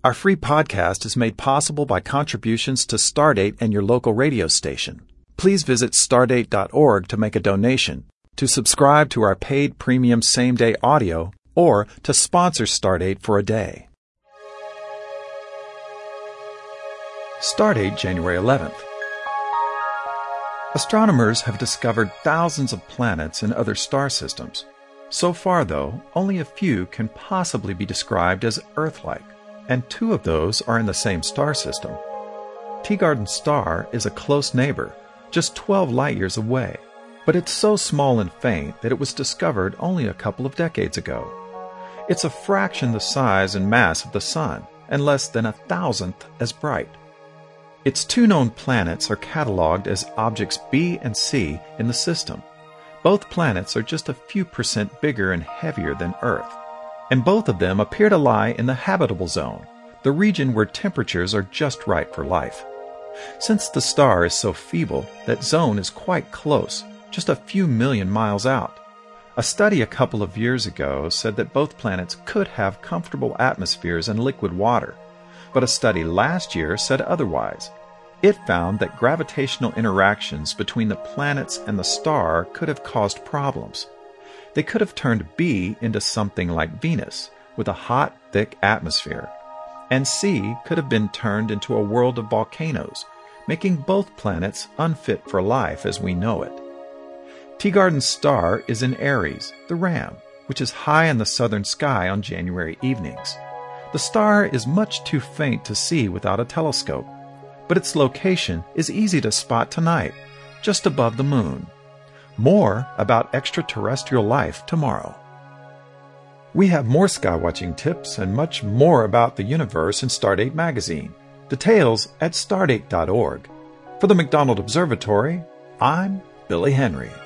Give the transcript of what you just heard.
Our free podcast is made possible by contributions to Stardate and your local radio station. Please visit stardate.org to make a donation, to subscribe to our paid premium same-day audio, or to sponsor Stardate for a day. Stardate, January 11th. Astronomers have discovered thousands of planets in other star systems. So far, though, only a few can possibly be described as Earth-like, and 2 of those are in the same star system. Teegarden Star is a close neighbor, just 12 light-years away, but it's so small and faint that it was discovered only a couple of decades ago. It's a fraction the size and mass of the Sun, and less than 1,000th as bright. Its 2 known planets are cataloged as objects B and C in the system. Both planets are just a few % bigger and heavier than Earth, and both of them appear to lie in the habitable zone, the region where temperatures are just right for life. Since the star is so feeble, that zone is quite close, just a few million miles out. A study a couple of years ago said that both planets could have comfortable atmospheres and liquid water, but a study last year said otherwise. It found that gravitational interactions between the planets and the star could have caused problems. They could have turned B into something like Venus, with a hot, thick atmosphere, and C could have been turned into a world of volcanoes, making both planets unfit for life as we know it. Teegarden Star is in Aries, the Ram, which is high in the southern sky on January evenings. The star is much too faint to see without a telescope, but its location is easy to spot tonight, just above the moon. More about extraterrestrial life tomorrow. We have more skywatching tips and much more about the universe in Stardate magazine. Details at stardate.org. For the McDonald Observatory, I'm Billy Henry.